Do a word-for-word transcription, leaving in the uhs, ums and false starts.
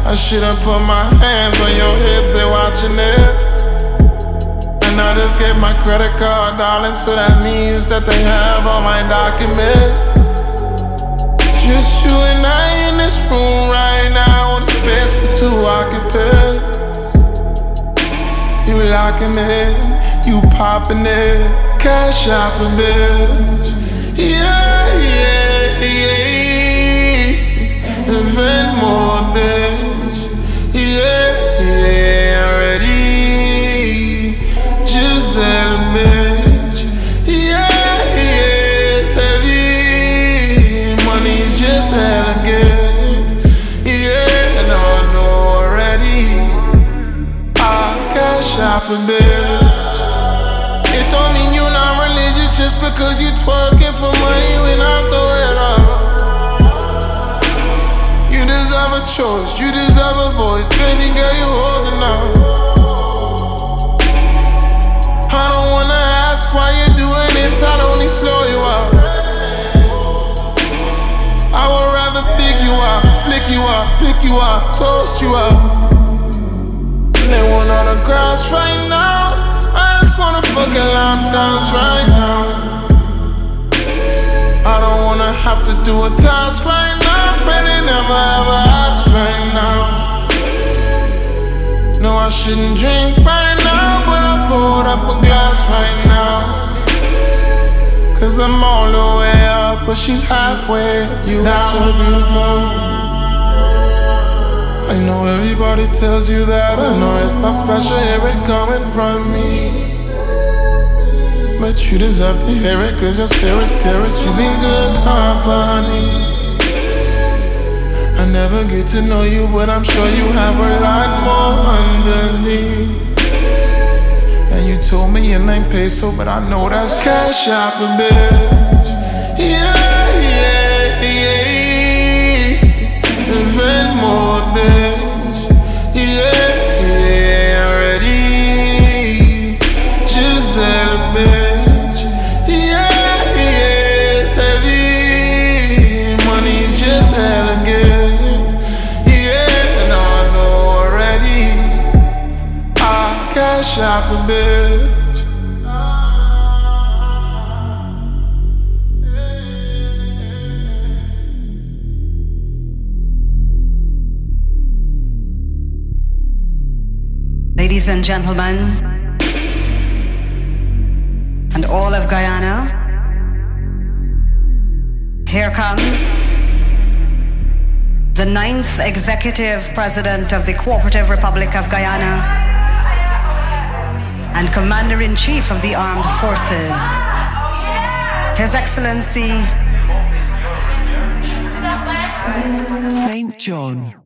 I should've put my hands on your hips, they watching this. And I just gave my credit card, darling, so that means that they have all my documents. Just you and I in this room right now, with a space for two occupants. You locking it, you popping it, cash shopping, bitch. Yeah, yeah, yeah. Invent more, bitch. Yeah, yeah, ready. Giselle, bitch. Yeah, yeah, it's heavy. Money's just hella good. Yeah, no, no, already. I cash shopping, bitch. It don't mean you not religious just because you twerking for money when I throw it up. You deserve a choice, you deserve a voice. Baby girl, you holding up. I don't wanna ask why you're doing this, I'd only slow you up. I would rather pick you up, flick you up, pick you up, toast you up. They want autographs right now. I just wanna fucking lap dance right now. I don't wanna have to do a task right now. Pray they never ever ask right now. No, I shouldn't drink right now, but I pulled up a glass right now. Cause I'm all the way up, but she's halfway. You are so beautiful. I know everybody tells you that. I know it's not special, hear it coming from me. But you deserve to hear it, cause your spirit's purest. You been good company. I never get to know you, but I'm sure you have a lot more underneath. And you told me your name peso, but I know that's cash shopping, bitch. Yeah, yeah, yeah. Invent more, bitch. Yeah, yeah, ready. Giselle, bitch. Yeah, yeah, it's heavy. Money's just hella good. Yeah, no, I know already. I cash shopping, bitch. Ladies and gentlemen, and all of Guyana, here comes the ninth executive president of the Cooperative Republic of Guyana and Commander-in-Chief of the Armed Forces, His Excellency Saint John.